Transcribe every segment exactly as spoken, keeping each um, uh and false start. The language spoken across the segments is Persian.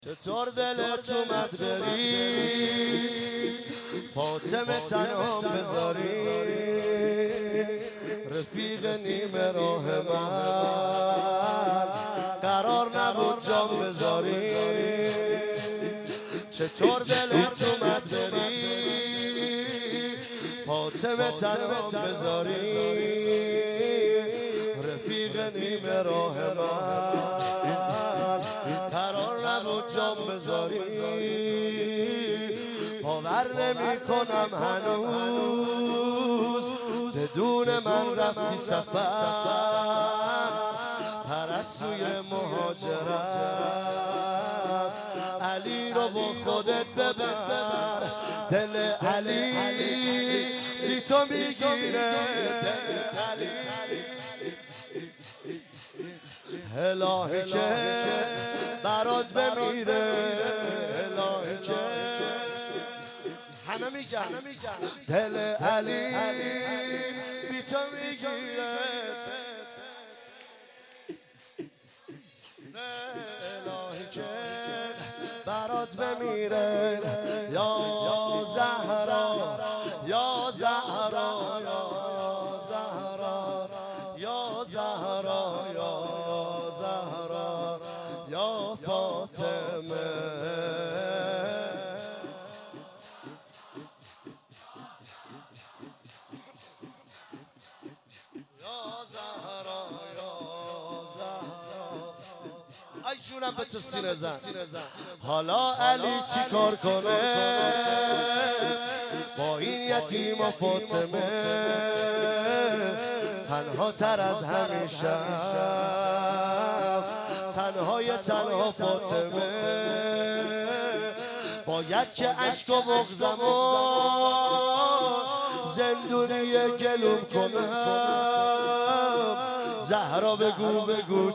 چطور دلت اومد بری فاطمه تنها بذاری رفیق نیمه راه من قرار نبود جام بذاری. چطور دلت اومد بری فاطمه تنها بذاری رفیق نیمه راه من قرار نبود جام بذاری. باور نمی کنم هنوز بدون من رفتی سفر پرستوی مهاجرم. علی رو با خودت ببر دل علی بی تو میگیره الهی که برات بمیره الهی که همه میگن دل علی بی تو میگیره الهی که برات بمیره یا زهرا یا زهرا یا زهرا یا زهرا یا زهرا یا فاطمه. ای جونم به تو سینه زن. حالا علی چی کار کنه با این یتیم و فاطمه تنها تر از همیشه تنهای تنها فاطمه باید که عشق و بغضم و زندونی گلوم کنم. زهرا بگو بگو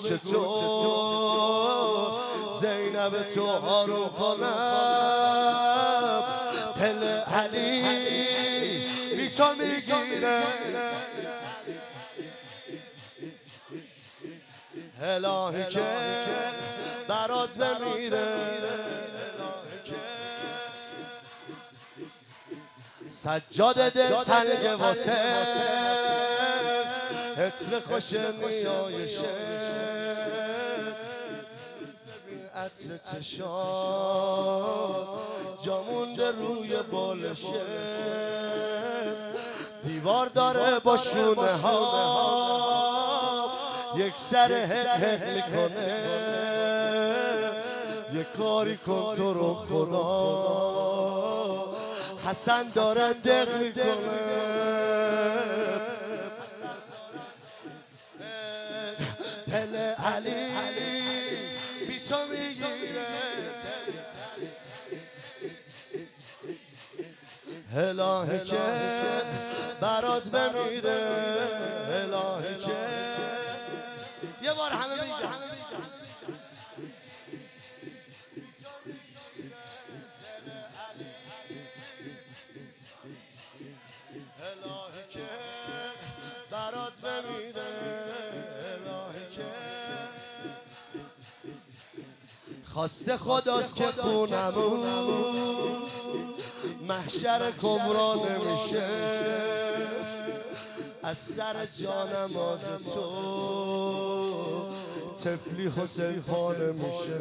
چطور زینب تو آروم کنم. دل علی بی تو میگیره الهی که برات بمیره سجاد دل تلگه واسه عطر خوش نیایشه عطر چشات جا مونده روی بالشه دیوار داره با شونه ها یک سر هک هک میکنه یک کاری کن تو رو خدا حسن داره دق میکنه دل علی بی تو میگیره الهی که برات بمیره الهی که یه بار همه میگن الهی که برات بمیره الهی که خواسته خداست که خونمون محشر کبرا نمیشه از سر جانماز تو طفلی حسین پا نمیشه.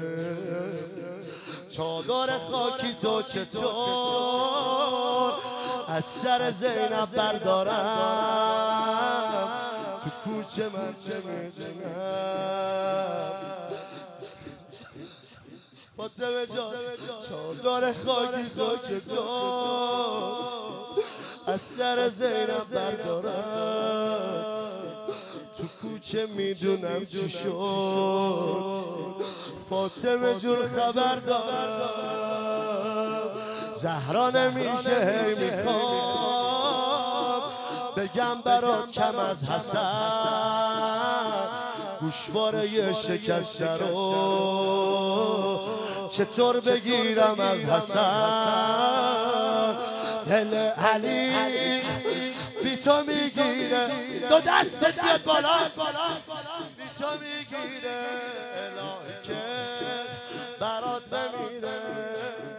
چادر خاکی تو چطور از سر زینب بردارم تو کوچه من چه میدونم. فاطمه جان چادر خاکی تو چطور از سر زینب بردارم تو کوچه میدونم چی شد. فاطمه جون خبر دارم زهرا نمیشه هی میخوام بگم برات کم از حسن گوشواره شکسته رو چطور بگیرم از حسن. دل علی بی تو میگیره دو دستت بیاد بالا بی تو میگیره